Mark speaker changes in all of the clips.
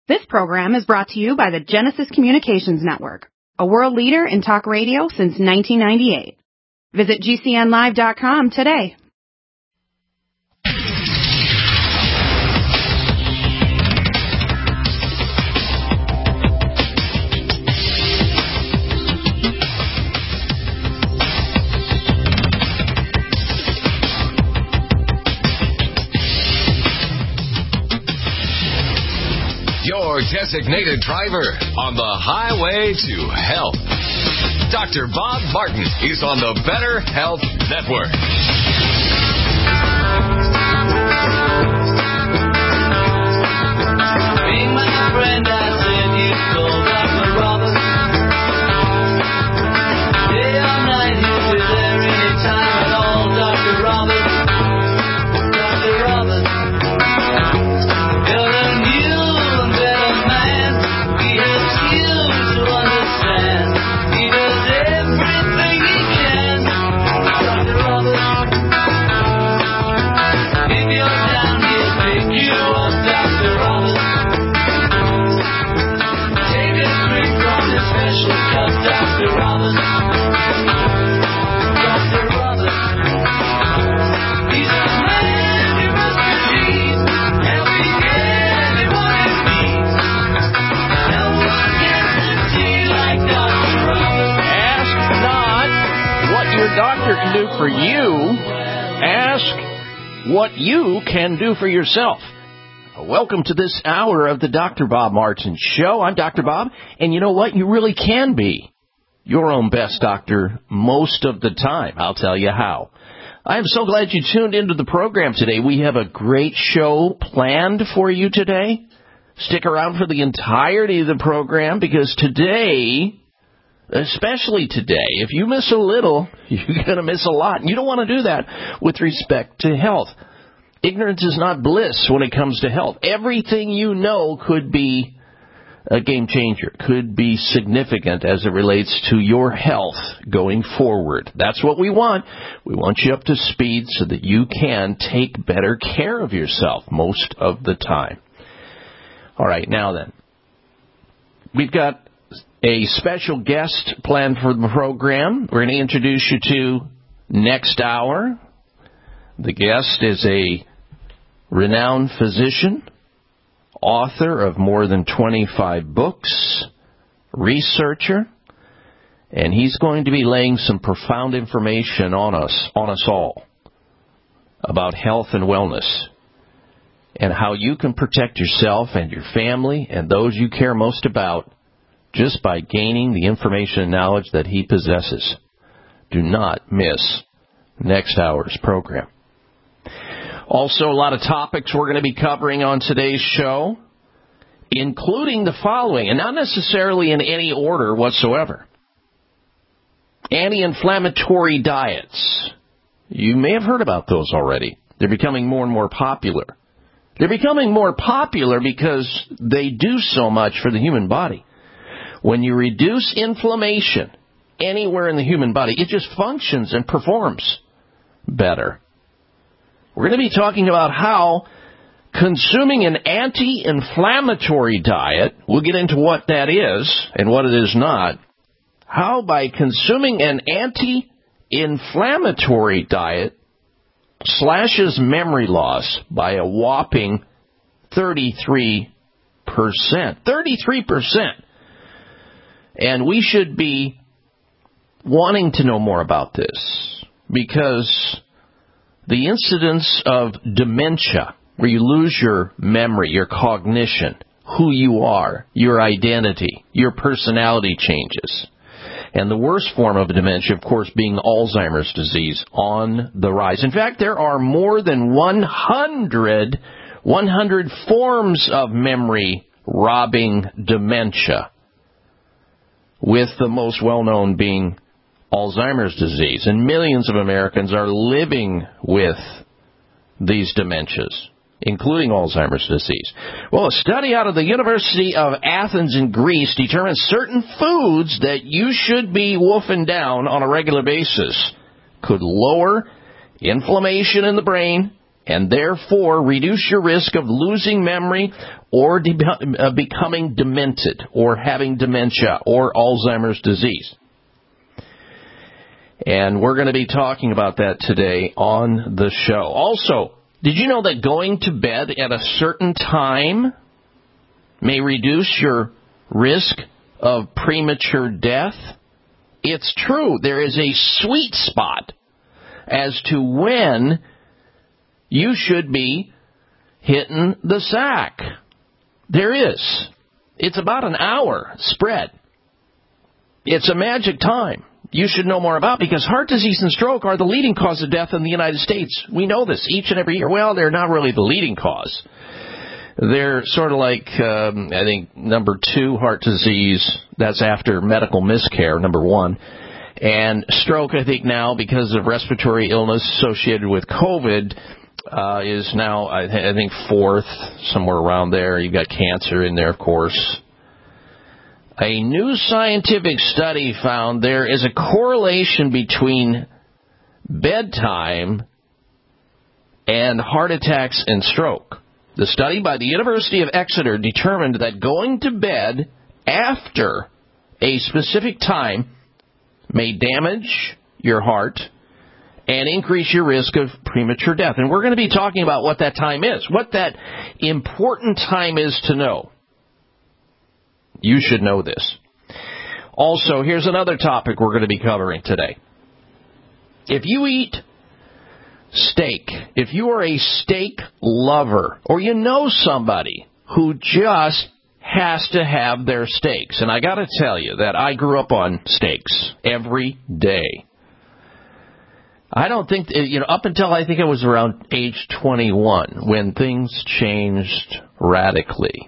Speaker 1: This program is brought to you by the Genesis Communications Network, a world leader in talk radio since 1998. Visit GCNlive.com today.
Speaker 2: Your designated driver on the highway to health. Dr. Bob Martin is on the Better Health Network.
Speaker 3: Being my friend, I said you told Dr. Roberts. Day or night, he'll be there anytime at all, Dr. Roberts. Dr. Roberts. You're a new and better man. He helps you to understand. He does everything he can. Dr. Roberts. If you're down, he'll pick you up, Dr. Roberts. Take a drink from his special cup, Dr. Roberts. Dr. Roberts. He's a man you must believe, helping anyone in need. No one gets a tea like Dr. Roberts.
Speaker 4: Ask not what your doctor can do for you. Ask what you can do for yourself. Welcome to this hour of the Dr. Bob Martin Show. I'm Dr. Bob, and you know what? You really can be your own best doctor most of the time. I'll tell you how. I am so glad you tuned into the program today. We have a great show planned for you today. Stick around for the entirety of the program because today, especially today, if you miss a little, you're going to miss a lot. And you don't want to do that with respect to health. Ignorance is not bliss when it comes to health. Everything you know could be a game changer, could be significant as it relates to your health going forward. That's what we want. We want you up to speed so that you can take better care of yourself most of the time. All right, now then, we've got a special guest planned for the program. We're going to introduce you to next hour. The guest is a renowned physician, author of more than 25 books, researcher, and he's going to be laying some profound information on us all about health and wellness and how you can protect yourself and your family and those you care most about just by gaining the information and knowledge that he possesses. Do not miss next hour's program. Also, a lot of topics we're going to be covering on today's show, including the following, and not necessarily in any order whatsoever. Anti-inflammatory diets. You may have heard about those already. They're becoming more and more popular. They're becoming more popular because they do so much for the human body. When you reduce inflammation anywhere in the human body, it just functions and performs better. We're going to be talking about how consuming an anti-inflammatory diet, we'll get into what that is and what it is not, how by consuming an anti-inflammatory diet slashes memory loss by a whopping 33%. 33%. And we should be wanting to know more about this because the incidence of dementia, where you lose your memory, your cognition, who you are, your identity, your personality changes. And the worst form of dementia, of course, being Alzheimer's disease on the rise. In fact, there are more than 100 forms of memory-robbing dementia, with the most well-known being Alzheimer's disease, and millions of Americans are living with these dementias, including Alzheimer's disease. Well, a study out of the University of Athens in Greece determines certain foods that you should be wolfing down on a regular basis could lower inflammation in the brain and therefore reduce your risk of losing memory or becoming demented or having dementia or Alzheimer's disease. And we're going to be talking about that today on the show. Also, did you know that going to bed at a certain time may reduce your risk of premature death? It's true. There is a sweet spot as to when you should be hitting the sack. There is. It's about an hour spread. It's a magic time you should know more about, because heart disease and stroke are the leading cause of death in the United States. We know this each and every year. Well, they're not really the leading cause. They're sort of like, I think, number 2, heart disease. That's after medical miscare, number 1. And stroke, I think now, because of respiratory illness associated with COVID, is now, I think, 4th, somewhere around there. You've got cancer in there, of course. A new scientific study found there is a correlation between bedtime and heart attacks and stroke. The study by the University of Exeter determined that going to bed after a specific time may damage your heart and increase your risk of premature death. And we're going to be talking about what that time is, what that important time is to know. You should know this. Also, here's another topic we're going to be covering today. If you eat steak, if you are a steak lover, or you know somebody who just has to have their steaks, and I got to tell you that I grew up on steaks every day. I don't think, up until I think it was around age 21 when things changed radically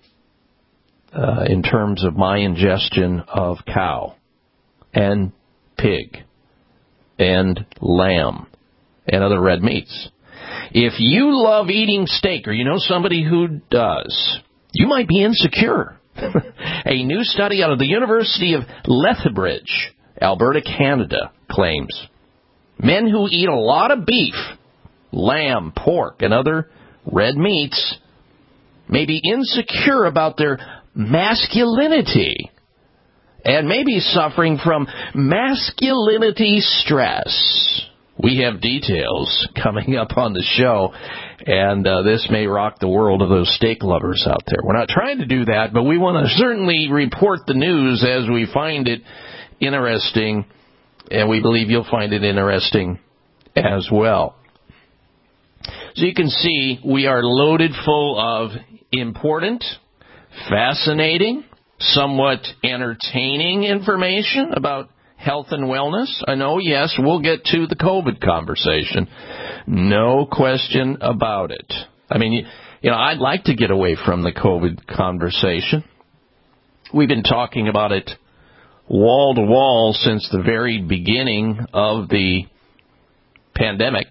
Speaker 4: in terms of my ingestion of cow and pig and lamb and other red meats. If you love eating steak, or you know somebody who does, you might be insecure. A new study out of the University of Lethbridge, Alberta, Canada, claims men who eat a lot of beef, lamb, pork, and other red meats may be insecure about their masculinity and may be suffering from masculinity stress. We have details coming up on the show, and this may rock the world of those steak lovers out there. We're not trying to do that, but we want to certainly report the news as we find it interesting, and we believe you'll find it interesting as well. So you can see we are loaded full of important, fascinating, somewhat entertaining information about health and wellness. I know, yes, we'll get to the COVID conversation. No question about it. I mean, I'd like to get away from the COVID conversation. We've been talking about it wall to wall since the very beginning of the pandemic.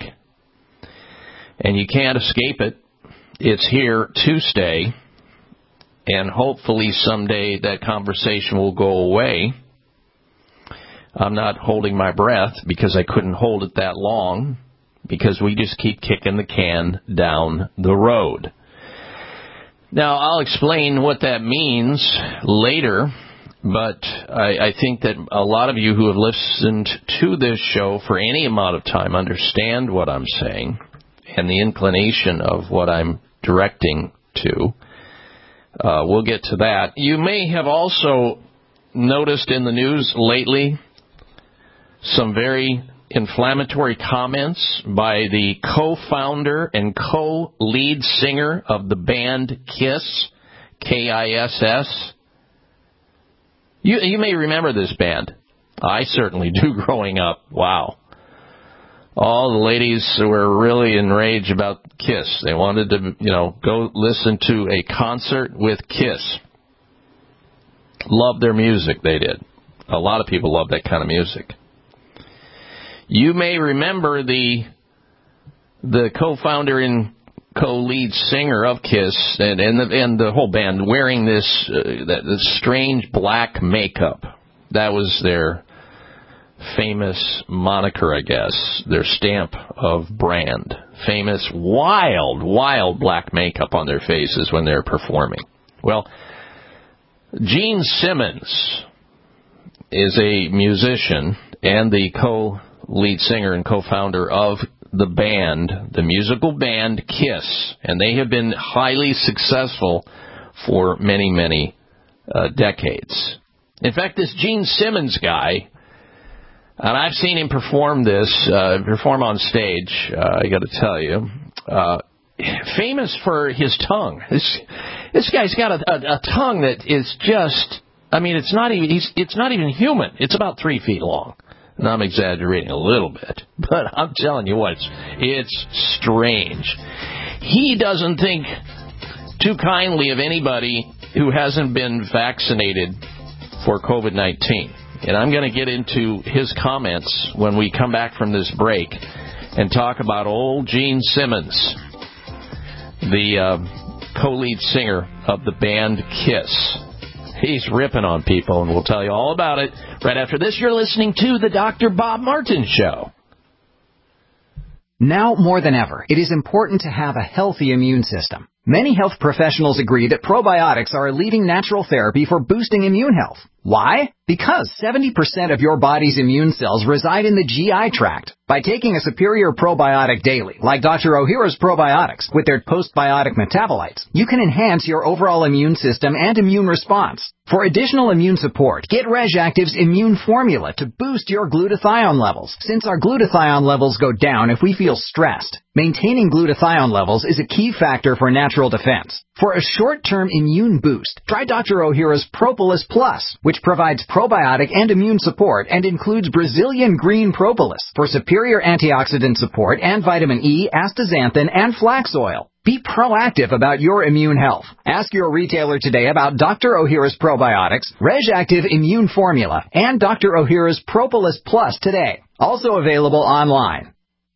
Speaker 4: And you can't escape it. It's here to stay. And hopefully someday that conversation will go away. I'm not holding my breath because I couldn't hold it that long, because we just keep kicking the can down the road. Now, I'll explain what that means later, but I think that a lot of you who have listened to this show for any amount of time understand what I'm saying and the inclination of what I'm directing to. We'll get to that. You may have also noticed in the news lately some very inflammatory comments by the co-founder and co-lead singer of the band KISS, K-I-S-S. You may remember this band. I certainly do growing up. Wow. All the ladies were really enraged about KISS. They wanted to, go listen to a concert with KISS. Loved their music, they did. A lot of people love that kind of music. You may remember the co-founder and co-lead singer of KISS and the whole band wearing this strange black makeup. That was their famous moniker, I guess, their stamp of brand. Famous, wild black makeup on their faces when they're performing. Well, Gene Simmons is a musician and the co-lead singer and co-founder of the band, the musical band KISS, and they have been highly successful for many, many decades. In fact, this Gene Simmons guy, and I've seen him perform on stage, I got to tell you, famous for his tongue. This guy's got a tongue that is just, I mean, it's not even human. It's about 3 feet long. And I'm exaggerating a little bit, but I'm telling you what, it's strange. He doesn't think too kindly of anybody who hasn't been vaccinated for COVID-19. And I'm going to get into his comments when we come back from this break and talk about old Gene Simmons, the co-lead singer of the band KISS. He's ripping on people, and we'll tell you all about it right after this. You're listening to the Dr. Bob Martin Show.
Speaker 5: Now more than ever, it is important to have a healthy immune system. Many health professionals agree that probiotics are a leading natural therapy for boosting immune health. Why? Because 70% of your body's immune cells reside in the GI tract. By taking a superior probiotic daily, like Dr. Ohhira's probiotics, with their postbiotic metabolites, you can enhance your overall immune system and immune response. For additional immune support, get RegActive's Immune Formula to boost your glutathione levels, since our glutathione levels go down if we feel stressed. Maintaining glutathione levels is a key factor for natural defense. For a short-term immune boost, try Dr. Ohhira's Propolis Plus, which provides probiotic and immune support and includes Brazilian green propolis for superior antioxidant support and vitamin E, astaxanthin, and flax oil. Be proactive about your immune health. Ask your retailer today about Dr. Ohhira's probiotics, RegActive Immune Formula, and Dr. Ohhira's Propolis Plus today. Also available online.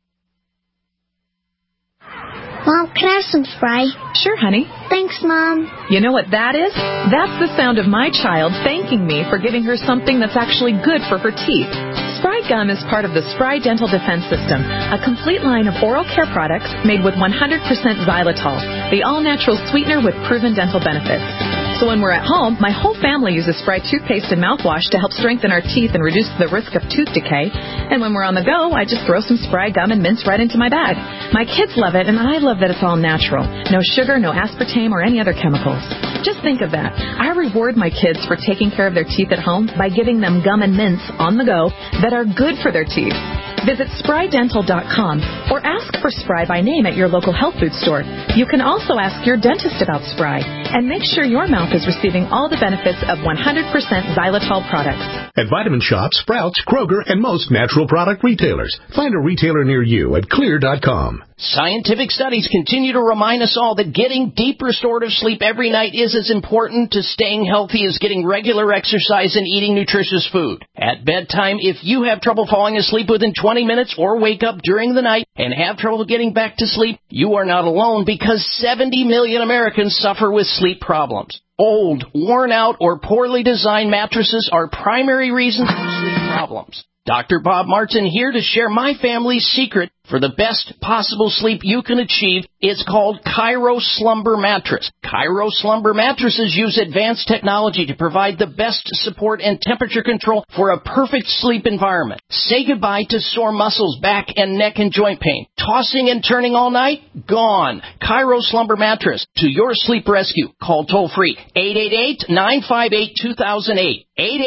Speaker 6: Mom, can I have some Spry?
Speaker 7: Sure, honey.
Speaker 6: Thanks, Mom.
Speaker 7: You know what that is? That's the sound of my child thanking me for giving her something that's actually good for her teeth. Spry Gum is part of the Spry Dental Defense System, a complete line of oral care products made with 100% xylitol, the all-natural sweetener with proven dental benefits. So when we're at home, my whole family uses Spry toothpaste and mouthwash to help strengthen our teeth and reduce the risk of tooth decay. And when we're on the go, I just throw some Spry Gum and mints right into my bag. My kids love it, and I love that it's all natural. No sugar, no aspartame, or any other chemicals. Just think of that. I reward my kids for taking care of their teeth at home by giving them gum and mints on the go that are good for their teeth. Visit sprydental.com or ask for Spry by name at your local health food store. You can also ask your dentist about Spry and make sure your mouth is receiving all the benefits of 100% xylitol products.
Speaker 8: At Vitamin Shoppe, Sprouts, Kroger, and most natural product retailers. Find a retailer near you at clear.com.
Speaker 4: Scientific studies continue to remind us all that getting deep restorative sleep every night is as important to staying healthy as getting regular exercise and eating nutritious food. At bedtime, if you have trouble falling asleep within 20 minutes or wake up during the night and have trouble getting back to sleep, you are not alone because 70 million Americans suffer with sleep problems. Old, worn out, or poorly designed mattresses are primary reasons for sleep problems. Dr. Bob Martin here to share my family's secret for the best possible sleep you can achieve. It's called Cairo Slumber Mattress. Cairo Slumber Mattresses use advanced technology to provide the best support and temperature control for a perfect sleep environment. Say goodbye to sore muscles, back and neck and joint pain. Tossing and turning all night? Gone. Cairo Slumber Mattress. To your sleep rescue. Call toll-free 888-958-2008.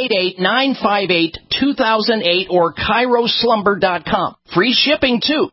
Speaker 4: 888-958-2008 or CairoSlumber.com. Free shipping, too.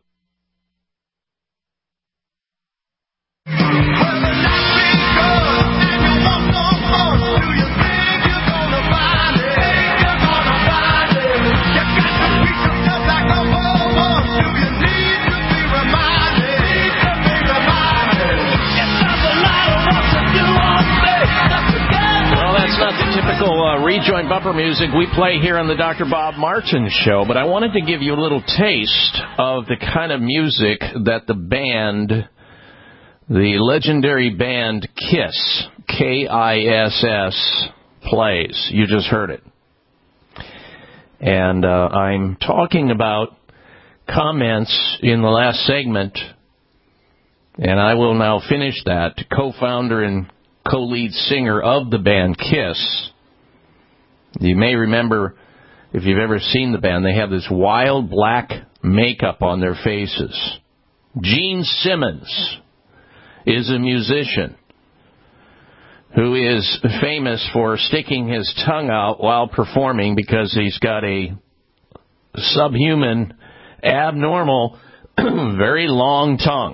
Speaker 4: Rejoin bumper music we play here on the Dr. Bob Martin Show, but I wanted to give you a little taste of the kind of music that the band, the legendary band KISS, K-I-S-S, plays. You just heard it. And I'm talking about comments in the last segment, and I will now finish that. Co-founder and co-lead singer of the band Kiss. You may remember, if you've ever seen the band, they have this wild black makeup on their faces. Gene Simmons is a musician who is famous for sticking his tongue out while performing because he's got a subhuman, abnormal, very long tongue.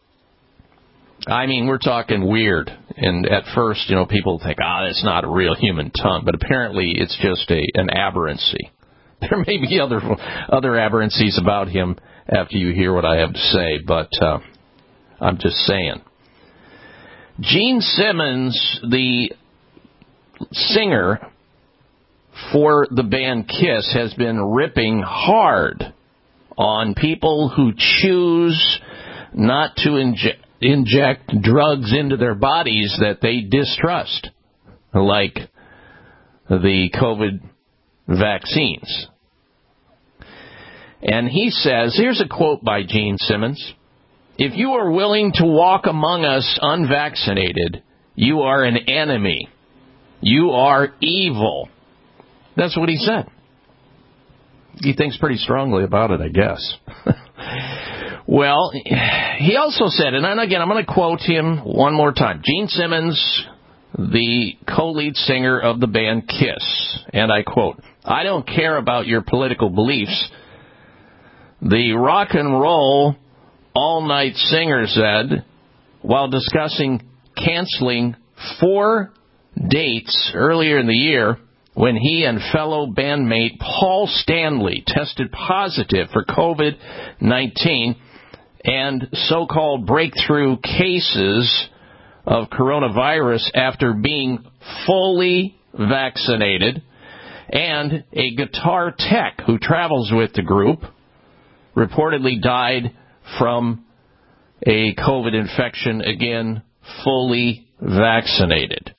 Speaker 4: I mean, we're talking weird. And at first, people think, that's not a real human tongue. But apparently it's just an aberrancy. There may be other aberrancies about him after you hear what I have to say, but I'm just saying. Gene Simmons, the singer for the band Kiss, has been ripping hard on people who choose not to inject drugs into their bodies that they distrust, like the COVID vaccines. And he says, here's a quote by Gene Simmons: "If you are willing to walk among us unvaccinated, you are an enemy. You are evil." That's what he said. He thinks pretty strongly about it, I guess. Well, he also said, and again, I'm going to quote him one more time. Gene Simmons, the co-lead singer of the band Kiss, and I quote, "I don't care about your political beliefs," the rock and roll all-night singer said while discussing canceling 4 dates earlier in the year when he and fellow bandmate Paul Stanley tested positive for COVID-19 and so-called breakthrough cases of coronavirus after being fully vaccinated. And a guitar tech who travels with the group reportedly died from a COVID infection, again, fully vaccinated.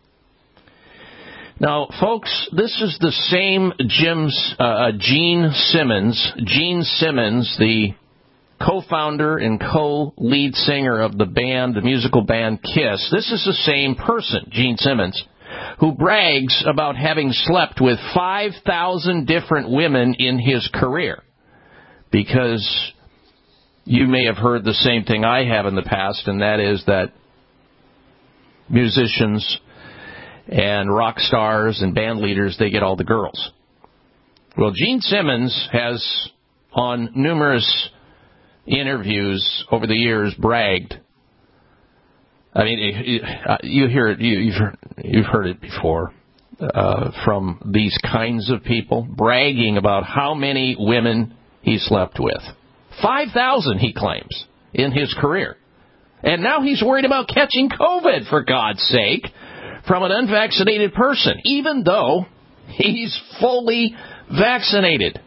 Speaker 4: Now, folks, this is the same Gene Simmons, the co-founder and co-lead singer of the band, the musical band Kiss. This is the same person, Gene Simmons, who brags about having slept with 5,000 different women in his career. Because you may have heard the same thing I have in the past, and that is that musicians and rock stars and band leaders, they get all the girls. Well, Gene Simmons has, on numerous interviews over the years, bragged. I mean, you hear it. You've heard it before from these kinds of people bragging about how many women he slept with. 5,000, he claims, in his career, and now he's worried about catching COVID, for God's sake, from an unvaccinated person, even though he's fully vaccinated.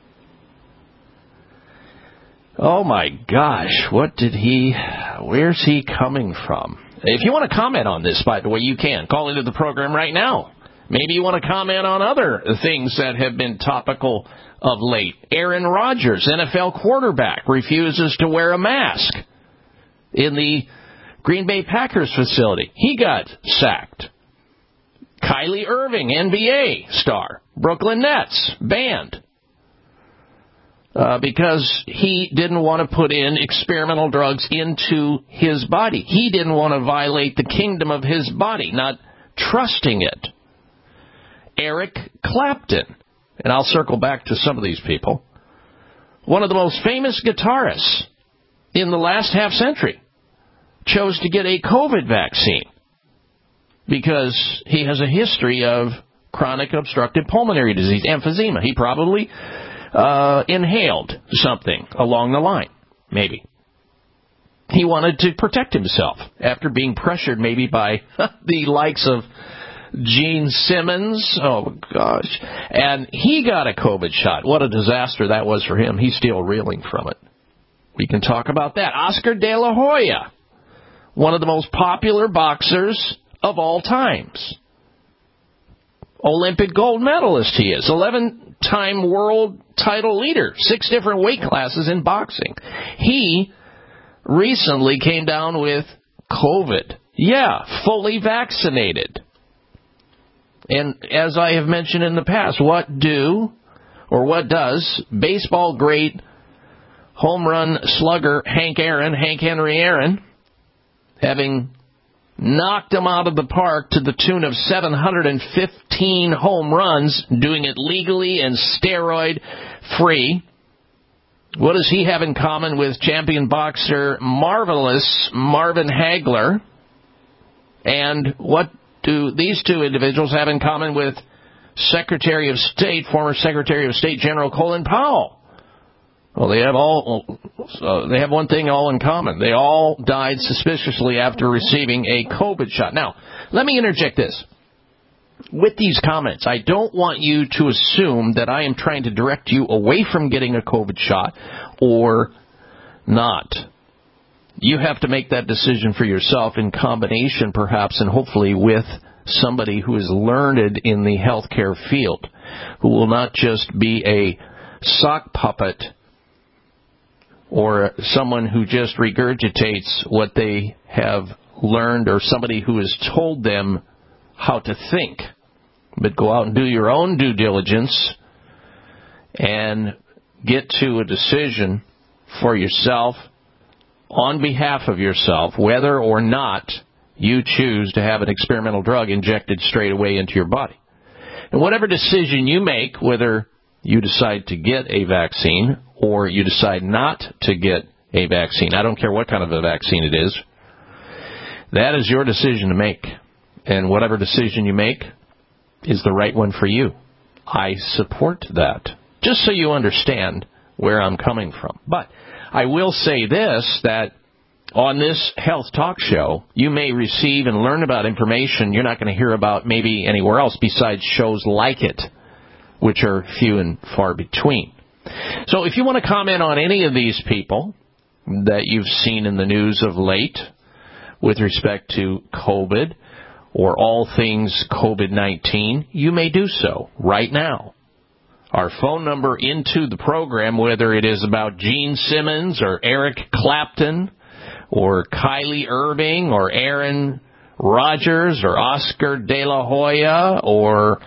Speaker 4: Oh, my gosh, where's he coming from? If you want to comment on this, by the way, you can. Call into the program right now. Maybe you want to comment on other things that have been topical of late. Aaron Rodgers, NFL quarterback, refuses to wear a mask in the Green Bay Packers facility. He got sacked. Kyrie Irving, NBA star, Brooklyn Nets, banned. Because he didn't want to put in experimental drugs into his body. He didn't want to violate the kingdom of his body, not trusting it. Eric Clapton, and I'll circle back to some of these people, one of the most famous guitarists in the last half century, chose to get a COVID vaccine because he has a history of chronic obstructive pulmonary disease, emphysema. He probably inhaled something along the line, maybe. He wanted to protect himself after being pressured maybe by the likes of Gene Simmons. Oh, gosh. And he got a COVID shot. What a disaster that was for him. He's still reeling from it. We can talk about that. Oscar De La Hoya, one of the most popular boxers of all times. Olympic gold medalist he is. 11-time world title leader. 6 different weight classes in boxing. He recently came down with COVID. Yeah, fully vaccinated. And as I have mentioned in the past, what does baseball great home run slugger Hank Henry Aaron, having knocked him out of the park to the tune of 715 home runs, doing it legally and steroid-free. What does he have in common with champion boxer Marvelous Marvin Hagler? And what do these two individuals have in common with former Secretary of State General Colin Powell? Well, they have one thing all in common. They all died suspiciously after receiving a COVID shot. Now, let me interject this. With these comments, I don't want you to assume that I am trying to direct you away from getting a COVID shot or not. You have to make that decision for yourself in combination, perhaps, and hopefully with somebody who is learned in the healthcare field, who will not just be a sock puppet or someone who just regurgitates what they have learned, or somebody who has told them how to think. But go out and do your own due diligence and get to a decision for yourself, on behalf of yourself, whether or not you choose to have an experimental drug injected straight away into your body. And whatever decision you make, whether you decide to get a vaccine or you decide not to get a vaccine, I don't care what kind of a vaccine it is, that is your decision to make. And whatever decision you make is the right one for you. I support that, just so you understand where I'm coming from. But I will say this, that on this health talk show, you may receive and learn about information you're not going to hear about maybe anywhere else besides shows like it, which are few and far between. So if you want to comment on any of these people that you've seen in the news of late with respect to COVID or all things COVID-19, you may do so right now. Our phone number into the program, whether it is about Gene Simmons or Eric Clapton or Kylie Irving or Aaron Rodgers or Oscar De La Hoya or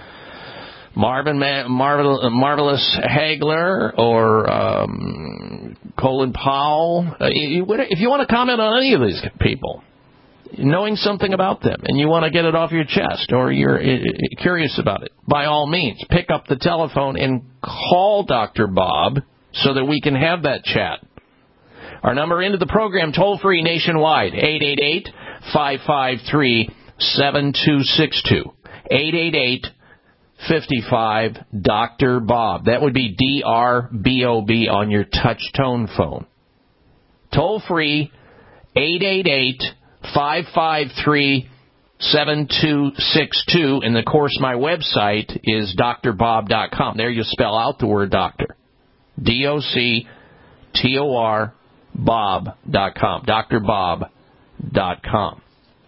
Speaker 4: Marvelous Hagler or Colin Powell. If you want to comment on any of these people, knowing something about them, and you want to get it off your chest, or you're curious about it, by all means, pick up the telephone and call Dr. Bob so that we can have that chat. Our number into the program, toll-free nationwide, 888-553-7262. 888-55-Dr. Bob. That would be D-R-B-O-B on your touch-tone phone. Toll-free, 888-553-7262. And, of course, my website is drbob.com. There you spell out the word doctor. D-O-C-T-O-R Bob.com. drbob.com.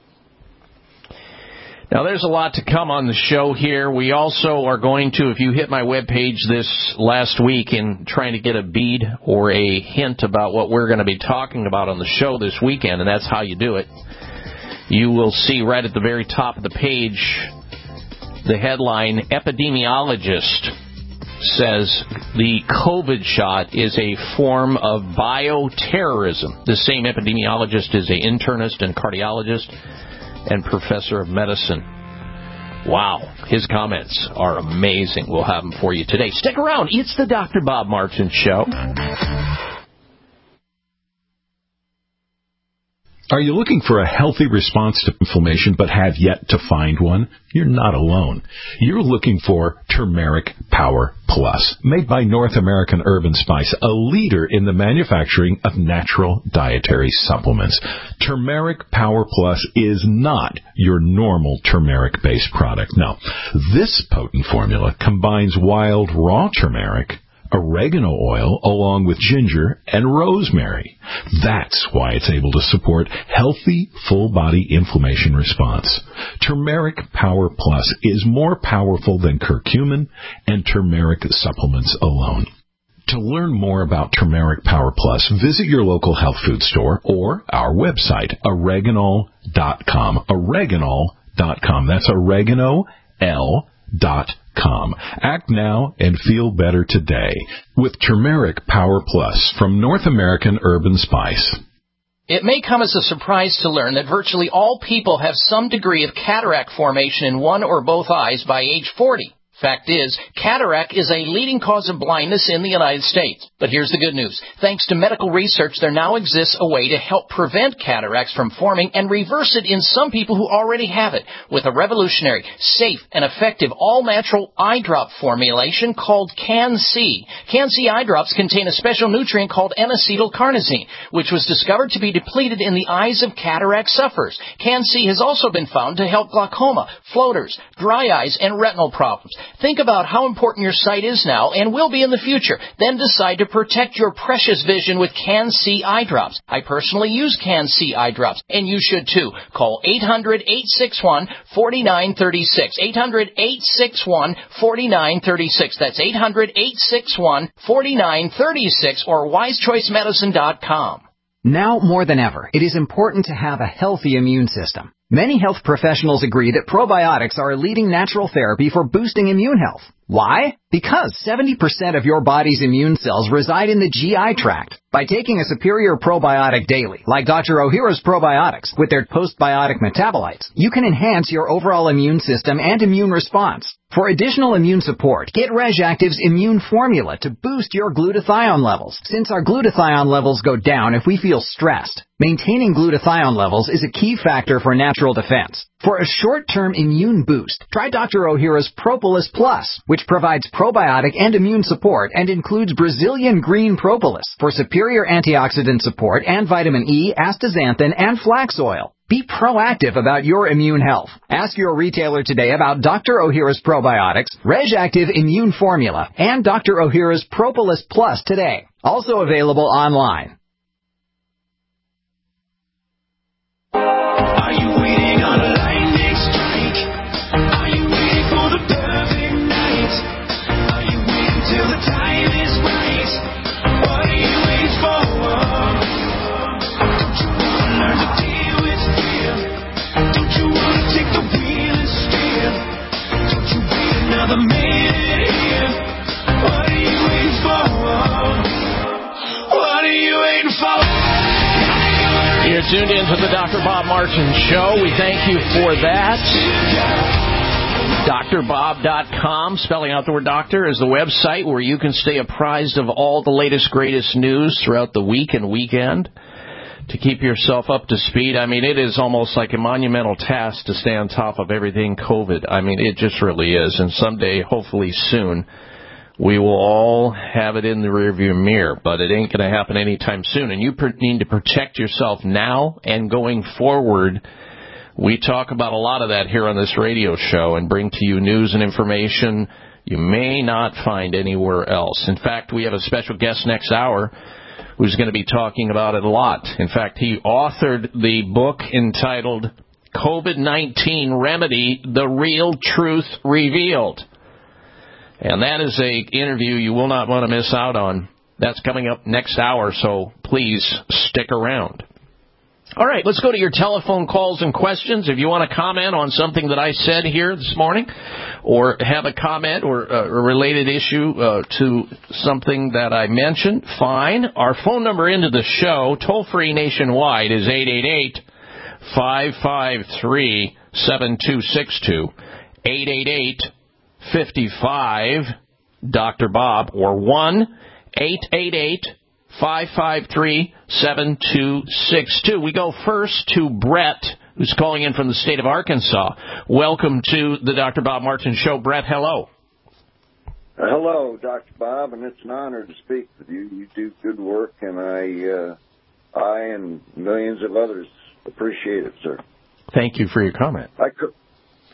Speaker 4: Now, there's a lot to come on the show here. We also are going to, if you hit my webpage this last week in trying to get a bead or a hint about what we're going to be talking about on the show this weekend, and that's how you do it, you will see right at the very top of the page the headline, Epidemiologist says the COVID shot is a form of bioterrorism. The same epidemiologist is an internist and cardiologist and professor of medicine. Wow, his comments are amazing. We'll have them for you today. Stick around. It's the Dr. Bob Martin Show.
Speaker 8: Are you looking for a healthy response to inflammation but have yet to find one? You're not alone. You're looking for Turmeric Power Plus, made by North American Herb & Spice, a leader in the manufacturing of natural dietary supplements. Turmeric Power Plus is not your normal turmeric-based product. No, this potent formula combines wild raw turmeric, oregano oil along with ginger and rosemary. That's why it's able to support healthy, full-body inflammation response. Turmeric Power Plus is more powerful than curcumin and turmeric supplements alone. To learn more about Turmeric Power Plus, visit your local health food store or our website, oreganol.com. Oreganol.com. That's oregano.com. Act now and feel better today with Turmeric Power Plus from North American Herb & Spice.
Speaker 4: It may come as a surprise to learn that virtually all people have some degree of cataract formation in one or both eyes by age 40. Fact is, cataract is a leading cause of blindness in the United States. But here's the good news. Thanks to medical research, there now exists a way to help prevent cataracts from forming and reverse it in some people who already have it with a revolutionary, safe, and effective all-natural eye drop formulation called Can-C. Can-C eye drops contain a special nutrient called N-acetylcarnosine, which was discovered to be depleted in the eyes of cataract sufferers. Can-C has also been found to help glaucoma, floaters, dry eyes, and retinal problems. Think about how important your sight is now and will be in the future. Then decide to protect your precious vision with Can-C eye drops. I personally use Can-C eye drops, and you should too. Call 800-861-4936. 800-861-4936. That's 800-861-4936 or wisechoicemedicine.com.
Speaker 5: Now more than ever, it is important to have a healthy immune system. Many health professionals agree that probiotics are a leading natural therapy for boosting immune health. Why? Because 70% of your body's immune cells reside in the GI tract. By taking a superior probiotic daily, like Dr. Ohhira's probiotics, with their postbiotic metabolites, you can enhance your overall immune system and immune response. For additional immune support, get RegActive's Immune Formula to boost your glutathione levels. Since our glutathione levels go down if we feel stressed, maintaining glutathione levels is a key factor for natural defense. For a short-term immune boost, try Dr. Ohhira's Propolis Plus, which provides probiotic and immune support and includes Brazilian green propolis for superior antioxidant support and vitamin E, astaxanthin, and flax oil. Be proactive about your immune health. Ask your retailer today about Dr. Ohhira's probiotics, RegActive Immune Formula, and Dr. Ohhira's Propolis Plus today. Also available online.
Speaker 3: Are you waiting on a lightning strike? Are you waiting for the perfect night? Are you waiting till the time is right? What are you waiting for? Don't you want to learn to deal with fear? Don't you want to take the wheel and steer? Don't you wait another minute here? What are you waiting for? What are you waiting for?
Speaker 4: You're tuned in to the Dr. Bob Martin Show. We thank you for that. DrBob.com, spelling out the word doctor, is the website where you can stay apprised of all the latest, greatest news throughout the week and weekend to keep yourself up to speed. I mean, it is almost like a monumental task to stay on top of everything COVID. I mean, it just really is. And someday, hopefully soon, we will all have it in the rearview mirror, but it ain't going to happen anytime soon. And you need to protect yourself now and going forward. We talk about a lot of that here on this radio show and bring to you news and information you may not find anywhere else. In fact, we have a special guest next hour who's going to be talking about it a lot. In fact, he authored the book entitled COVID-19 Remedy, The Real Truth Revealed. And that is an interview you will not want to miss out on. That's coming up next hour, so please stick around. All right, let's go to your telephone calls and questions. If you want to comment on something that I said here this morning or have a comment or a related issue to something that I mentioned, fine. Our phone number into the show, toll-free nationwide, is 888-553-7262, 888-55 Dr. Bob, or 1-888-553-7262. We go first to Brett, who's calling in from the state of Arkansas. Welcome to the Dr. Bob Martin Show. Brett, hello.
Speaker 9: Hello, Dr. Bob, and it's an honor to speak with you. You do good work, and I and millions of others appreciate it, sir.
Speaker 4: Thank you for your comment.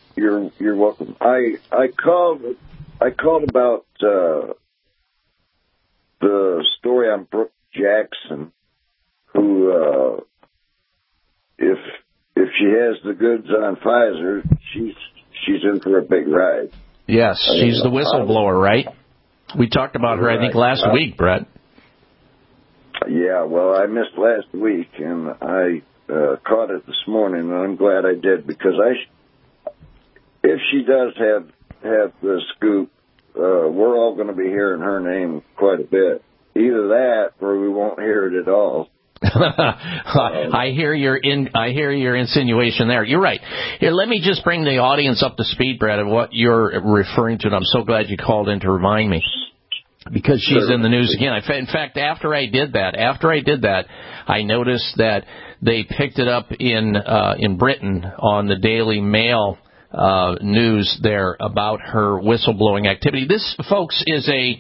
Speaker 9: You're welcome. I called about the story on Brooke Jackson, who, if she has the goods on Pfizer, she's in for a big ride.
Speaker 4: Yes, she's the whistleblower, right? We talked about her, I think, last week, Brett.
Speaker 9: Yeah, well, I missed last week, and I caught it this morning, and I'm glad I did, because if she does have the scoop, we're all going to be hearing her name quite a bit. Either that, or we won't hear it at all.
Speaker 4: I hear your insinuation there. You're right. Here, let me just bring the audience up to speed, Brad, of what you're referring to, and I'm so glad you called in to remind me, because she's in the news again. In fact, after I did that, I noticed that they picked it up in Britain on the Daily Mail news there about her whistleblowing activity. This, folks, is a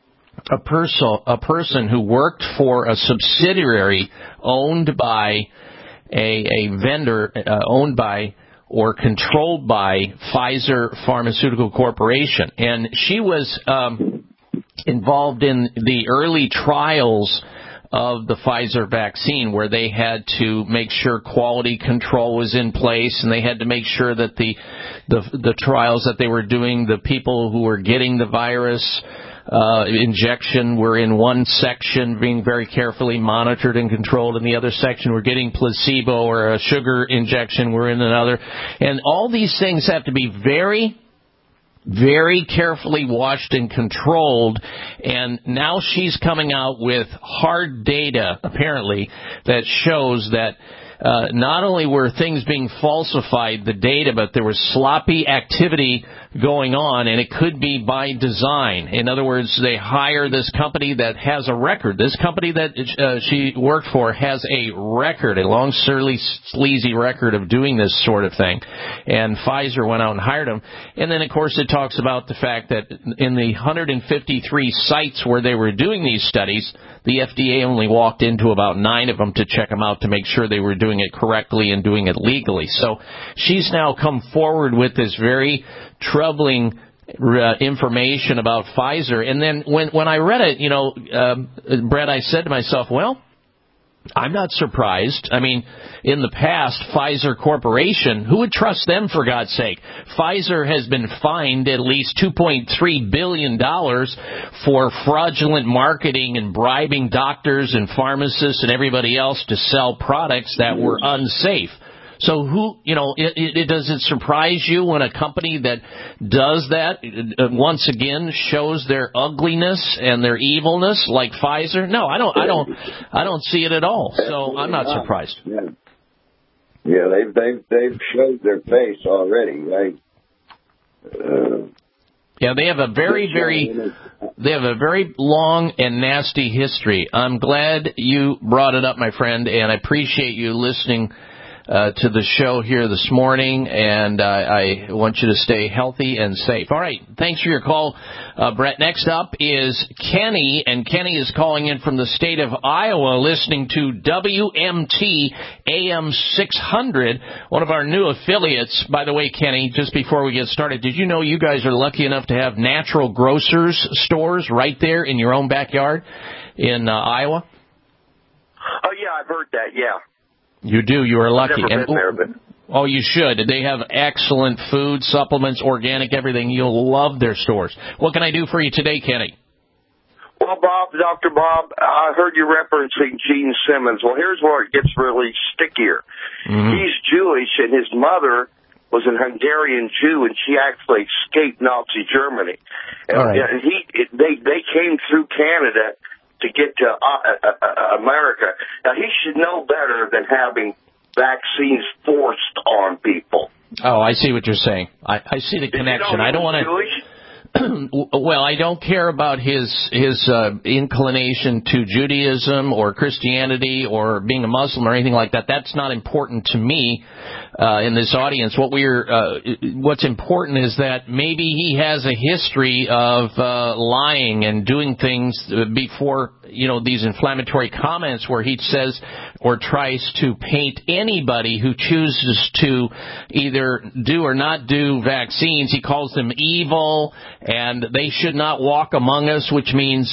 Speaker 4: person who worked for a subsidiary owned by a vendor owned by or controlled by Pfizer Pharmaceutical Corporation, and she was involved in the early trials of the Pfizer vaccine, where they had to make sure quality control was in place, and they had to make sure that the trials that they were doing, the people who were getting the virus injection were in one section being very carefully monitored and controlled, and the other section were getting placebo or a sugar injection were in another. And all these things have to be very, very carefully watched and controlled, and now she's coming out with hard data, apparently, that shows that not only were things being falsified, the data, but there was sloppy activity going on, and it could be by design. In other words, they hire this company that has a record. This company that she worked for has a record, a long, surly, sleazy record of doing this sort of thing. And Pfizer went out and hired them. And then, of course, it talks about the fact that in the 153 sites where they were doing these studies, the FDA only walked into about 9 of them to check them out to make sure they were doing it correctly and doing it legally. So she's now come forward with this very troubling information about Pfizer. And then when I read it, Brett, I said to myself, well, I'm not surprised. I mean, in the past, Pfizer Corporation, who would trust them, for God's sake? Pfizer has been fined at least $2.3 billion for fraudulent marketing and bribing doctors and pharmacists and everybody else to sell products that were unsafe. So does it surprise you when a company that does that, once again, shows their ugliness and their evilness like Pfizer? No, I don't see it at all. So I'm not surprised.
Speaker 9: Yeah, they've showed their face already, right?
Speaker 4: Yeah, they have a very long and nasty history. I'm glad you brought it up, my friend, and I appreciate you listening to the show here this morning, and I want you to stay healthy and safe. All right, thanks for your call, Brett. Next up is Kenny, and Kenny is calling in from the state of Iowa, listening to WMT AM 600, one of our new affiliates. By the way, Kenny, just before we get started, did you know you guys are lucky enough to have natural grocers stores right there in your own backyard in Iowa?
Speaker 10: Oh, yeah, I've heard that, yeah.
Speaker 4: You do. You are lucky.
Speaker 10: I've never been there, but...
Speaker 4: Oh, you should. They have excellent food, supplements, organic, everything. You'll love their stores. What can I do for you today, Kenny?
Speaker 10: Well, Dr. Bob, I heard you referencing Gene Simmons. Well, here's where it gets really stickier. Mm-hmm. He's Jewish, and his mother was an Hungarian Jew, and she actually escaped Nazi Germany. And,
Speaker 4: right.
Speaker 10: and they came through Canada to get to America. Now, he should know better than having vaccines forced on people.
Speaker 4: Oh, I see what you're saying. I see the connection. I don't want to... Well, I don't care about his inclination to Judaism or Christianity or being a Muslim or anything like that. That's not important to me in this audience. What's important is that maybe he has a history of lying and doing things before, these inflammatory comments where he says or tries to paint anybody who chooses to either do or not do vaccines. He calls them evil, and they should not walk among us, which means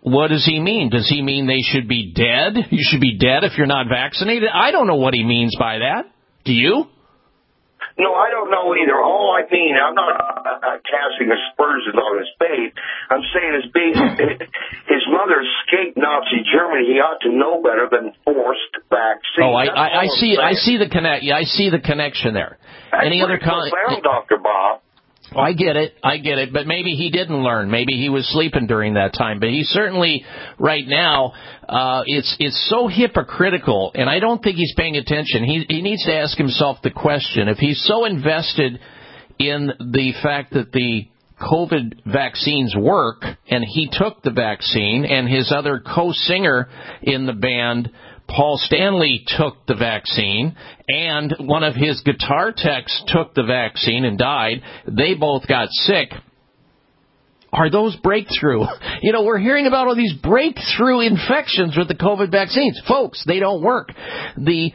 Speaker 4: What does he mean? Does he mean they should be dead? You should be dead if you're not vaccinated? I don't know what he means by that. Do you?
Speaker 10: No, I don't know either. All I mean, I'm not casting aspersions on his faith. I'm saying his mother escaped Nazi Germany. He ought to know better than forced vaccine.
Speaker 4: Oh, I see the connect. Yeah, I see the connection there. Any other comment,
Speaker 10: Dr. Bob?
Speaker 4: Oh, I get it, but maybe he didn't learn. Maybe he was sleeping during that time. But he certainly, right now, it's so hypocritical, and I don't think he's paying attention. He needs to ask himself the question, if he's so invested in the fact that the COVID vaccines work, and he took the vaccine, and his other co-singer in the band, Paul Stanley, took the vaccine, and one of his guitar techs took the vaccine and died. They both got sick. Are those breakthrough? You know, we're hearing about all these breakthrough infections with the COVID vaccines. Folks, they don't work. The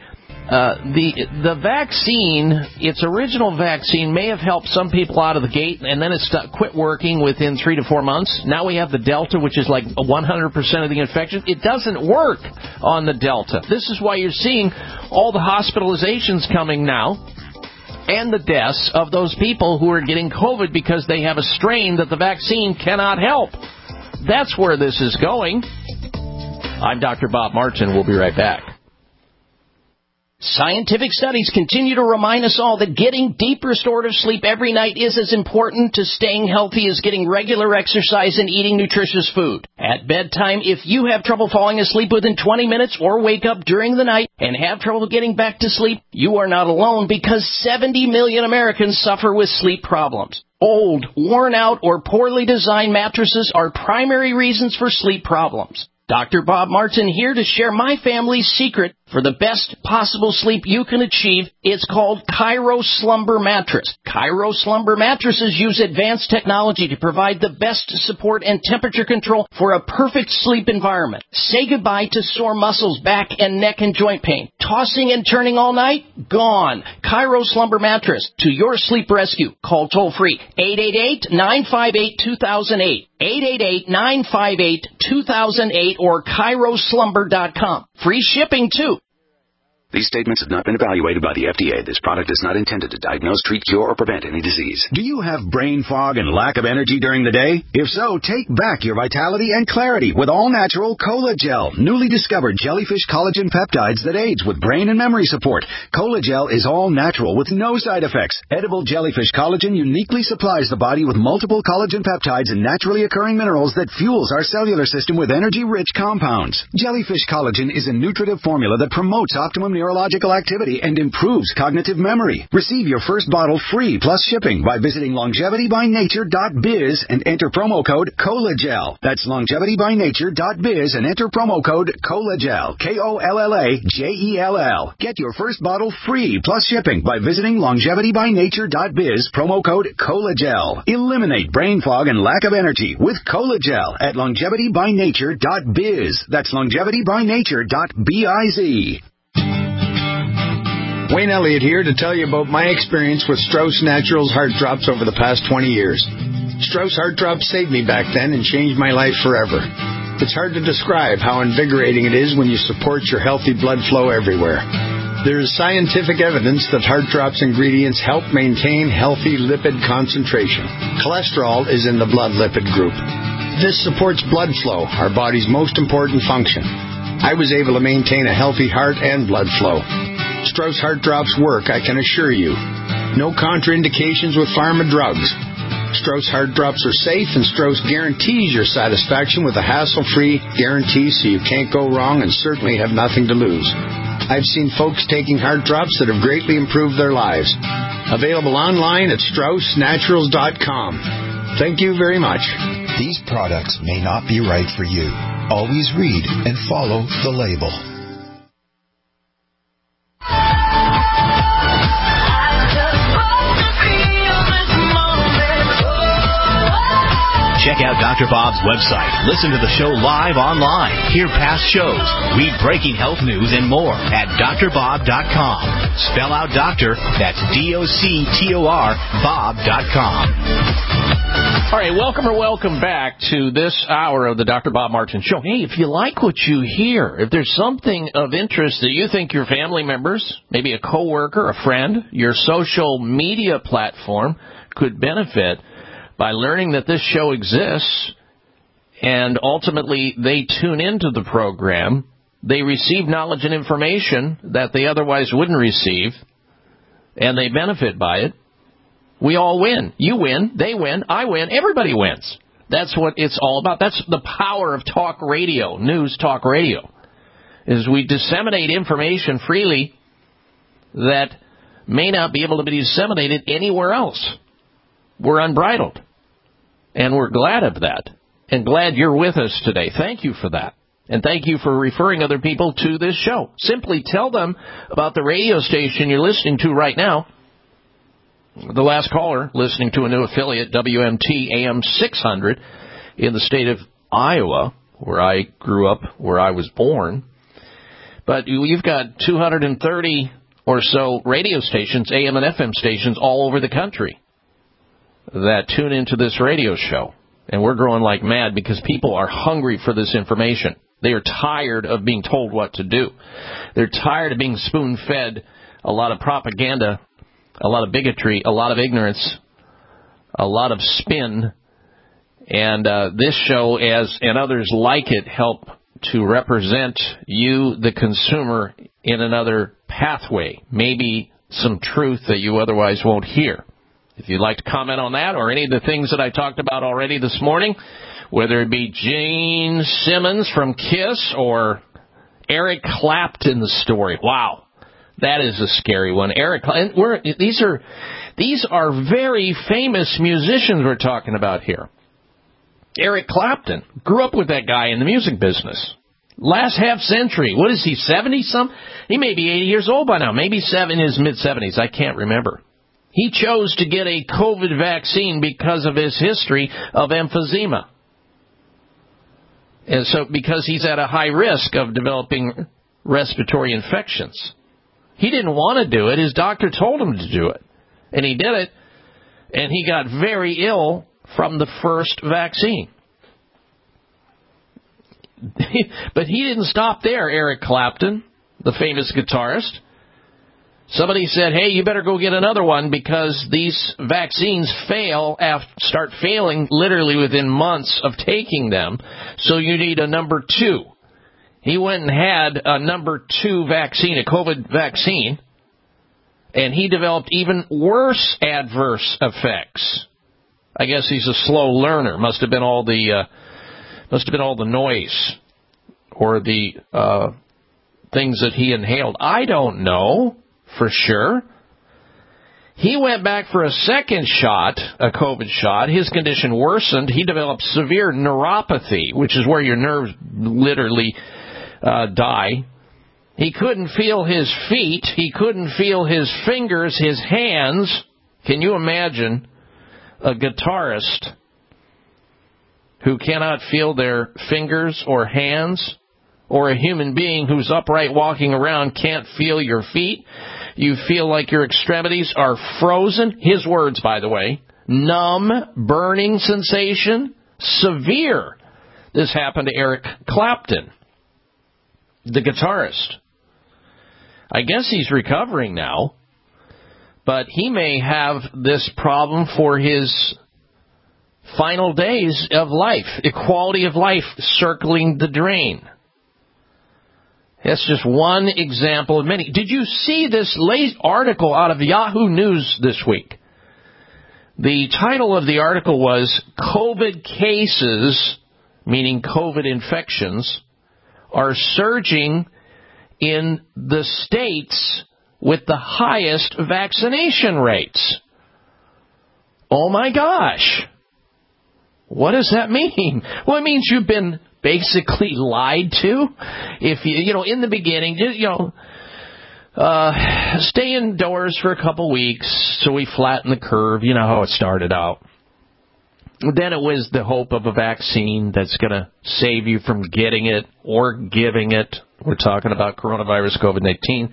Speaker 4: vaccine, its original vaccine, may have helped some people out of the gate, and then it quit working within 3 to 4 months. Now we have the Delta, which is like 100% of the infections. It doesn't work on the Delta. This is why you're seeing all the hospitalizations coming now and the deaths of those people who are getting COVID because they have a strain that the vaccine cannot help. That's where this is going. I'm Dr. Bob Martin. We'll be right back.
Speaker 11: Scientific studies continue to remind us all that getting deep restorative sleep every night is as important to staying healthy as getting regular exercise and eating nutritious food. At bedtime, if you have trouble falling asleep within 20 minutes or wake up during the night and have trouble getting back to sleep, you are not alone because 70 million Americans suffer with sleep problems. Old, worn out, or poorly designed mattresses are primary reasons for sleep problems. Dr. Bob Martin here to share my family's secret for the best possible sleep you can achieve. It's called Cairo Slumber Mattress. Cairo Slumber mattresses use advanced technology to provide the best support and temperature control for a perfect sleep environment. Say goodbye to sore muscles, back and neck and joint pain. Tossing and turning all night? Gone. Cairo Slumber Mattress to your sleep rescue. Call toll-free 888-958-2008. 888-958-2008 or CairoSlumber.com. Free shipping, too.
Speaker 12: These statements have not been evaluated by the FDA. This product is not intended to diagnose, treat, cure, or prevent any disease.
Speaker 13: Do you have brain fog and lack of energy during the day? If so, take back your vitality and clarity with all-natural Cola-Gel, newly discovered jellyfish collagen peptides that aids with brain and memory support. Cola-Gel is all-natural with no side effects. Edible jellyfish collagen uniquely supplies the body with multiple collagen peptides and naturally occurring minerals that fuels our cellular system with energy-rich compounds. Jellyfish collagen is a nutritive formula that promotes optimum neurological activity and improves cognitive memory. Receive your first bottle free plus shipping by visiting longevitybynature.biz and enter promo code COLAGEL. That's longevitybynature.biz and enter promo code COLAGEL. KOLLAGEL. Get your first bottle free plus shipping by visiting longevitybynature.biz, promo code COLAGEL. Eliminate brain fog and lack of energy with Cola-Gel at longevitybynature.biz. That's longevitybynature.biz.
Speaker 14: Wayne Elliott here to tell you about my experience with Strauss Naturals Heart Drops over the past 20 years. Strauss Heart Drops saved me back then and changed my life forever. It's hard to describe how invigorating it is when you support your healthy blood flow everywhere. There is scientific evidence that Heart Drops ingredients help maintain healthy lipid concentration. Cholesterol is in the blood lipid group. This supports blood flow, our body's most important function. I was able to maintain a healthy heart and blood flow. Strauss Heart Drops work, I can assure you. No contraindications with pharma drugs. Strauss Heart Drops are safe, and Strauss guarantees your satisfaction with a hassle-free guarantee so you can't go wrong and certainly have nothing to lose. I've seen folks taking Heart Drops that have greatly improved their lives. Available online at StraussNaturals.com. Thank you very much.
Speaker 15: These products may not be right for you. Always read and follow the label.
Speaker 16: Check out Dr. Bob's website. Listen to the show live online. Hear past shows. Read breaking health news and more at drbob.com. Spell out doctor, that's DOCTOR, Bob.com.
Speaker 4: All right, welcome back to this hour of the Dr. Bob Martin Show. Hey, if you like what you hear, if there's something of interest that you think your family members, maybe a coworker, a friend, your social media platform could benefit by learning that this show exists, and ultimately they tune into the program, they receive knowledge and information that they otherwise wouldn't receive, and they benefit by it, we all win. You win, they win, I win, everybody wins. That's what it's all about. That's the power of talk radio, news talk radio, is we disseminate information freely that may not be able to be disseminated anywhere else. We're unbridled, and we're glad of that, and glad you're with us today. Thank you for that, and thank you for referring other people to this show. Simply tell them about the radio station you're listening to right now. The last caller listening to a new affiliate, WMT AM 600, in the state of Iowa, where I grew up, where I was born. But you've got 230 or so radio stations, AM and FM stations, all over the country that tune into this radio show. And we're growing like mad because people are hungry for this information. They are tired of being told what to do. They're tired of being spoon-fed a lot of propaganda, a lot of bigotry, a lot of ignorance, a lot of spin, and this show, and others like it, help to represent you, the consumer, in another pathway, maybe some truth that you otherwise won't hear. If you'd like to comment on that or any of the things that I talked about already this morning, whether it be Gene Simmons from KISS or Eric Clapton's story, wow. That is a scary one. Eric, and these are very famous musicians we're talking about here. Eric Clapton grew up with that guy in the music business. Last half century. What is he, 70-some? He may be 80 years old by now. Maybe in his mid-70s. I can't remember. He chose to get a COVID vaccine because of his history of emphysema. And so because he's at a high risk of developing respiratory infections. He didn't want to do it. His doctor told him to do it. And he did it. And he got very ill from the first vaccine. But he didn't stop there, Eric Clapton, the famous guitarist. Somebody said, hey, you better go get another one because these vaccines start failing literally within months of taking them. So you need a number 2. He went and had a number 2 vaccine, a COVID vaccine, and he developed even worse adverse effects. I guess he's a slow learner. Must have been all the noise or the things that he inhaled. I don't know for sure. He went back for a second shot, a COVID shot. His condition worsened. He developed severe neuropathy, which is where your nerves literally die. He couldn't feel his feet. He couldn't feel his fingers, his hands. Can you imagine a guitarist who cannot feel their fingers or hands, or a human being who's upright walking around can't feel your feet? You feel like your extremities are frozen. His words, by the way. Numb, burning sensation, severe. This happened to Eric Clapton, the guitarist. I guess he's recovering now, but he may have this problem for his final days of life, equality of life circling the drain. That's just one example of many. Did you see this late article out of Yahoo News this week? The title of the article was COVID cases, meaning COVID infections, are surging in the states with the highest vaccination rates. Oh my gosh. What does that mean? Well, it means you've been basically lied to. If you in the beginning, stay indoors for a couple weeks so we flatten the curve. You know how it started out. Then it was the hope of a vaccine that's going to save you from getting it or giving it. We're talking about coronavirus, COVID-19,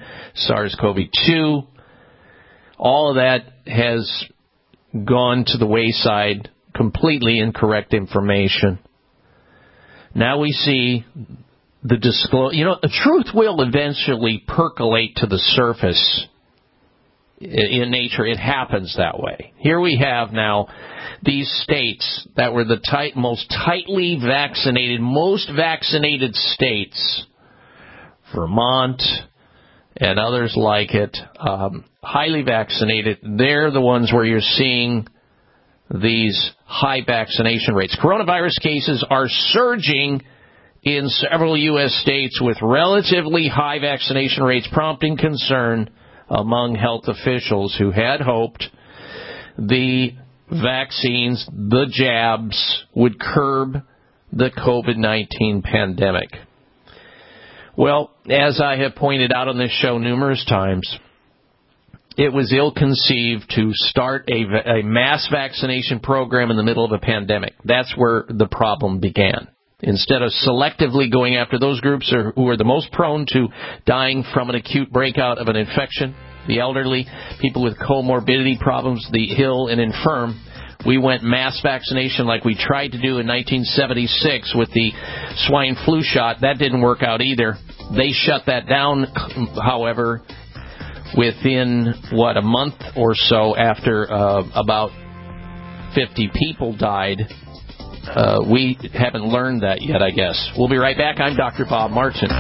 Speaker 4: SARS-CoV-2. All of that has gone to the wayside completely incorrect information. Now we see the disclosure. The truth will eventually percolate to the surface in nature. It happens that way. Here we have now these states that were the most tightly vaccinated, most vaccinated states, Vermont and others like it, highly vaccinated. They're the ones where you're seeing these high vaccination rates. Coronavirus cases are surging in several U.S. states with relatively high vaccination rates, prompting concern among health officials who had hoped the vaccines, the jabs, would curb the COVID-19 pandemic. Well, as I have pointed out on this show numerous times, it was ill-conceived to start a mass vaccination program in the middle of a pandemic. That's where the problem began. Instead of selectively going after those groups who are the most prone to dying from an acute breakout of an infection, the elderly, people with comorbidity problems, the ill and infirm, we went mass vaccination like we tried to do in 1976 with the swine flu shot. That didn't work out either. They shut that down, however, within, a month or so after about 50 people died. We haven't learned that yet, I guess. We'll be right back. I'm Dr. Bob Martin.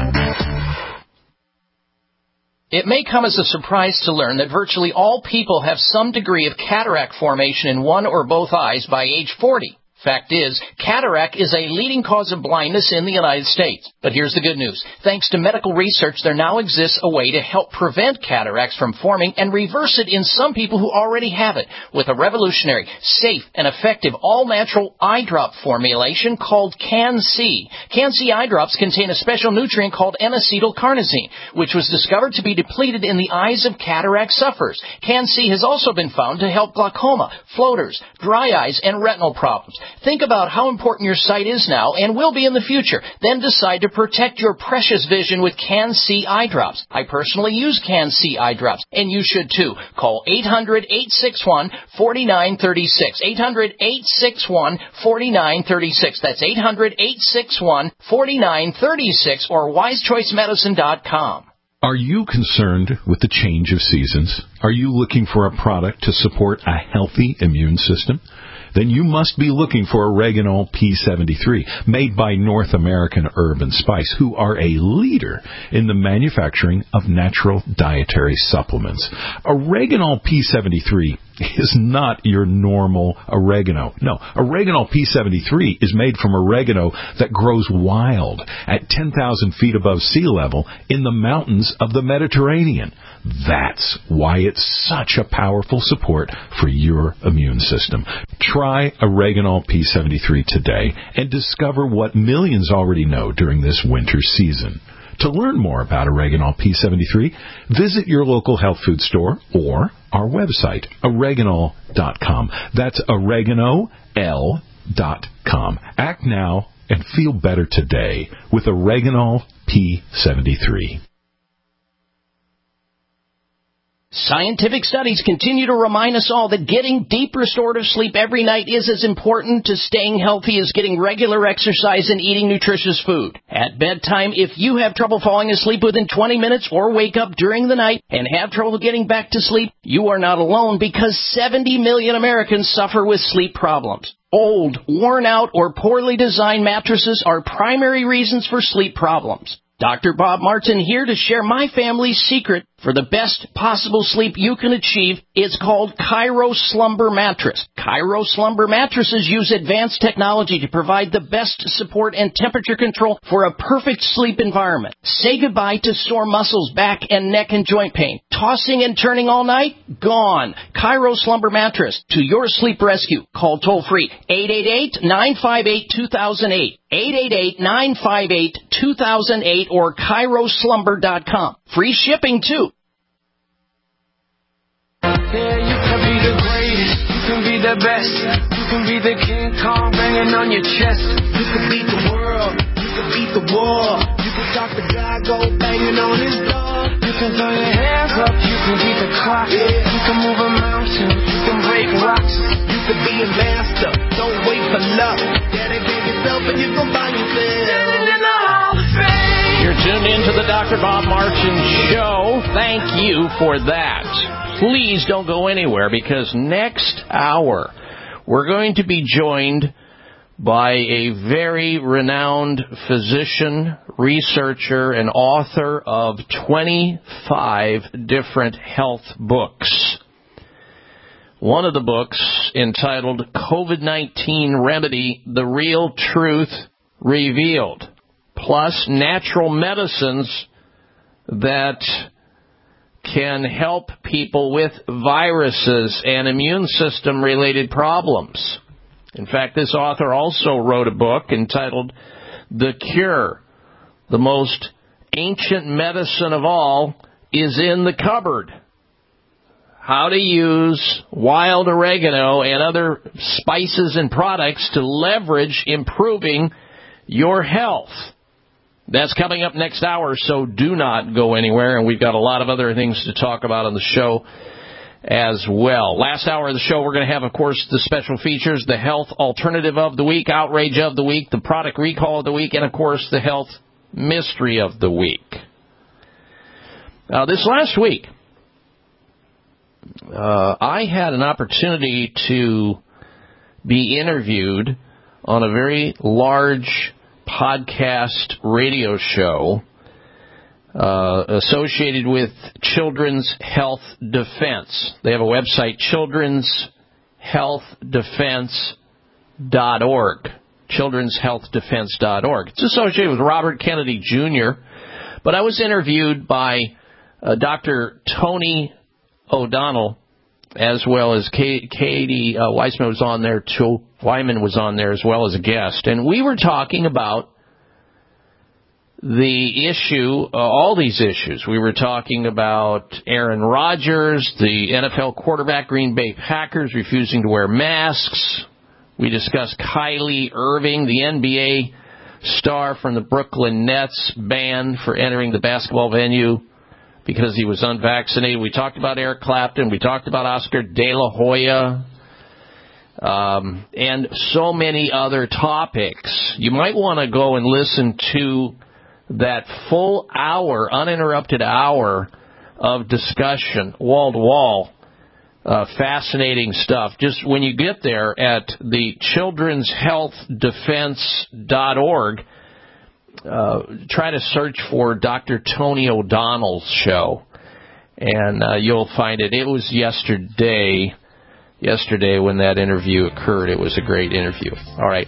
Speaker 11: It may come as a surprise to learn that virtually all people have some degree of cataract formation in one or both eyes by age 40. Fact is, cataract is a leading cause of blindness in the United States. But here's the good news. Thanks to medical research, there now exists a way to help prevent cataracts from forming and reverse it in some people who already have it with a revolutionary, safe, and effective all-natural eye drop formulation called Can-C. Can-C eye drops contain a special nutrient called N-acetylcarnosine, which was discovered to be depleted in the eyes of cataract sufferers. Can-C has also been found to help glaucoma, floaters, dry eyes, and retinal problems. Think about how important your sight is now and will be in the future. Then decide to protect your precious vision with Can-C eye drops. I personally use Can-C eye drops, and you should too. Call 800-861-4936. 800-861-4936. That's 800-861-4936 or wisechoicemedicine.com.
Speaker 8: Are you concerned with the change of seasons? Are you looking for a product to support a healthy immune system? Then you must be looking for Oreganol P73, made by North American Herb & Spice, who are a leader in the manufacturing of natural dietary supplements. Oreganol P73 is not your normal oregano. No, Oreganol P73 is made from oregano that grows wild at 10,000 feet above sea level in the mountains of the Mediterranean. That's why it's such a powerful support for your immune system. Try Oreganol P73 today and discover what millions already know during this winter season. To learn more about Oreganol P73, visit your local health food store or our website, oreganol.com. That's oreganol.com. Act now and feel better today with Oreganol P73.
Speaker 11: Scientific studies continue to remind us all that getting deep restorative sleep every night is as important to staying healthy as getting regular exercise and eating nutritious food. At bedtime, if you have trouble falling asleep within 20 minutes or wake up during the night and have trouble getting back to sleep, you are not alone because 70 million Americans suffer with sleep problems. Old, worn out, or poorly designed mattresses are primary reasons for sleep problems. Dr. Bob Martin here to share my family's secret for the best possible sleep you can achieve. It's called Cairo Slumber Mattress. Cairo Slumber mattresses use advanced technology to provide the best support and temperature control for a perfect sleep environment. Say goodbye to sore muscles, back and neck and joint pain. Tossing and turning all night? Gone. Cairo Slumber Mattress. To your sleep rescue. Call toll-free 888-958-2008. 888-958-2008 or CairoSlumber.com. Free shipping, too.
Speaker 3: Yeah, you can be the greatest, you can be the best, you can be the King Kong banging on your chest. You can beat the world, you can beat the war, you can stop the guy, go banging on his door. You can throw your hands up, you can beat the clock, you can move a mountain, you can break rocks. You can be a master, don't for love. Dedicate yourself and you gon' find yourself in the Hall of Fame.
Speaker 4: You're tuned in to the Dr. Bob Martin Show. Thank you for that. Please don't go anywhere, because next hour we're going to be joined by a very renowned physician, researcher, and author of 25 different health books. One of the books, entitled COVID-19 Remedy, The Real Truth Revealed, plus natural medicines that can help people with viruses and immune system related problems. In fact, this author also wrote a book entitled The Cure. The most ancient medicine of all is in the cupboard. How to use wild oregano and other spices and products to leverage improving your health. That's coming up next hour, so do not go anywhere. And we've got a lot of other things to talk about on the show as well. Last hour of the show, we're going to have, of course, the special features, the health alternative of the week, outrage of the week, the product recall of the week, and, of course, the health mystery of the week. Now, this last week, I had an opportunity to be interviewed on a very large podcast radio show associated with Children's Health Defense. They have a website, childrenshealthdefense.org. childrenshealthdefense.org. It's associated with Robert Kennedy Jr., but I was interviewed by Dr. Tony O'Donnell, as well as Katie Weissman was on there too. Wyman was on there as well as a guest. And we were talking about the issue, all these issues. We were talking about Aaron Rodgers, the NFL quarterback, Green Bay Packers, refusing to wear masks. We discussed Kyrie Irving, the NBA star from the Brooklyn Nets, banned for entering the basketball venue because he was unvaccinated. We talked about Eric Clapton. We talked about Oscar De La Hoya. And so many other topics. You might want to go and listen to that full hour, uninterrupted hour of discussion, wall-to-wall, fascinating stuff. Just when you get there at the childrenshealthdefense.org, try to search for Dr. Tony O'Donnell's show, and you'll find it. It was yesterday when that interview occurred. It was a great interview. All right.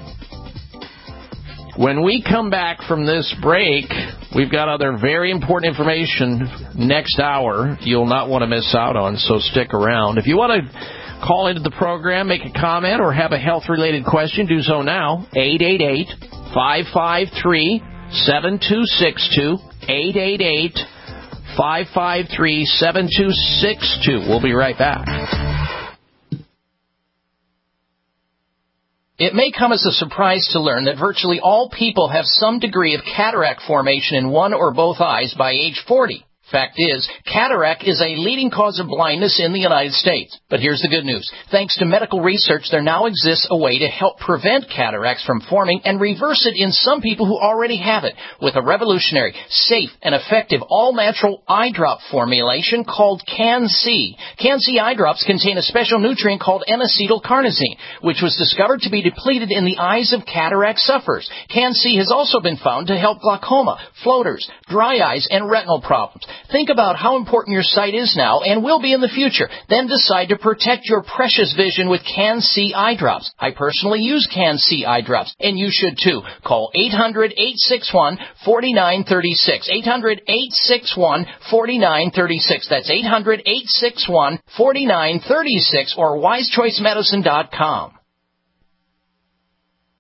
Speaker 4: When we come back from this break, we've got other very important information next hour you'll not want to miss out on, so stick around. If you want to call into the program, make a comment, or have a health-related question, do so now. 888-553-7262. 888-553-7262. We'll be right back.
Speaker 11: It may come as a surprise to learn that virtually all people have some degree of cataract formation in one or both eyes by age 40. Fact is, cataract is a leading cause of blindness in the United States. But here's the good news. Thanks to medical research, there now exists a way to help prevent cataracts from forming and reverse it in some people who already have it with a revolutionary, safe, and effective all-natural eye drop formulation called Can-C. Can-C eye drops contain a special nutrient called N-acetylcarnosine, which was discovered to be depleted in the eyes of cataract sufferers. Can-C has also been found to help glaucoma, floaters, dry eyes, and retinal problems. Think about how important your sight is now and will be in the future. Then decide to protect your precious vision with Can-C eye drops. I personally use Can-C eye drops, and you should too. Call 800-861-4936. 800-861-4936. That's 800-861-4936 or wisechoicemedicine.com.